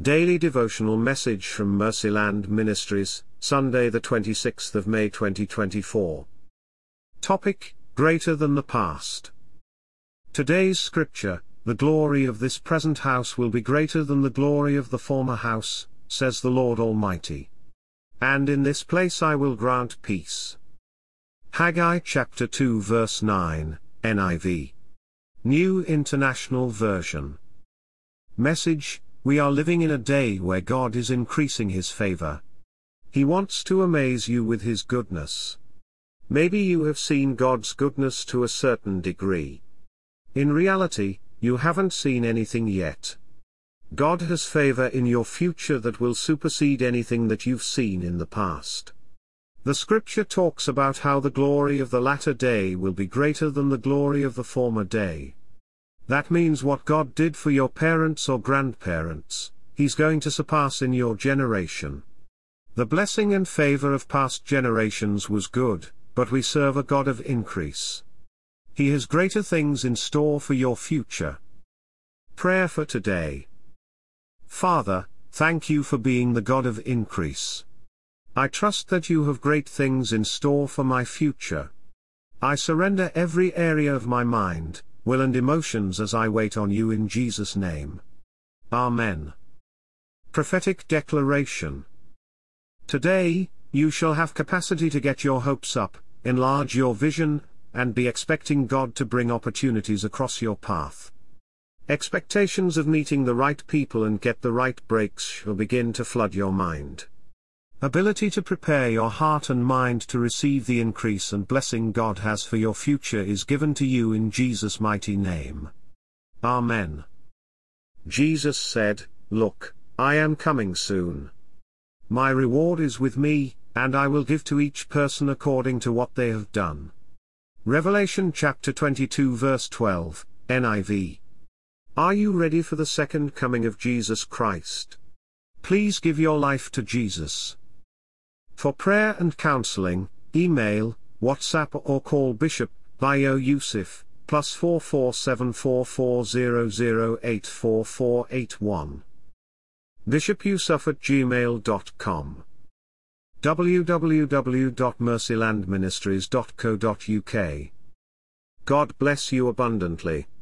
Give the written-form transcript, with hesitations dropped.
Daily devotional message from Mercyland Ministries, Sunday the 26th of May 2024. Topic: Greater than the past. Today's scripture: the glory of this present house will be greater than the glory of the former house, says the Lord Almighty. And in this place I will grant peace. Haggai chapter 2 verse 9, NIV. New International Version. Message: we are living in a day where God is increasing His favor. He wants to amaze you with His goodness. Maybe you have seen God's goodness to a certain degree. In reality, you haven't seen anything yet. God has favor in your future that will supersede anything that you've seen in the past. The scripture talks about how the glory of the latter day will be greater than the glory of the former day. That means what God did for your parents or grandparents, He's going to surpass in your generation. The blessing and favor of past generations was good, but we serve a God of increase. He has greater things in store for your future. Prayer for today. Father, thank you for being the God of increase. I trust that you have great things in store for my future. I surrender every area of my mind, will and emotions as I wait on you in Jesus' name. Amen. Prophetic Declaration. Today, you shall have capacity to get your hopes up, enlarge your vision, and be expecting God to bring opportunities across your path. Expectations of meeting the right people and get the right breaks shall begin to flood your mind. Ability to prepare your heart and mind to receive the increase and blessing God has for your future is given to you in Jesus' mighty name. Amen. Jesus said, "Look, I am coming soon. My reward is with me, and I will give to each person according to what they have done." Revelation chapter 22 verse 12, NIV. Are you ready for the second coming of Jesus Christ? Please give your life to Jesus. For prayer and counseling, email, WhatsApp or call Bishop Bayo Yusuf, +44 7440084481. bishopyusuf@gmail.com. www.mercylandministries.co.uk. God bless you abundantly.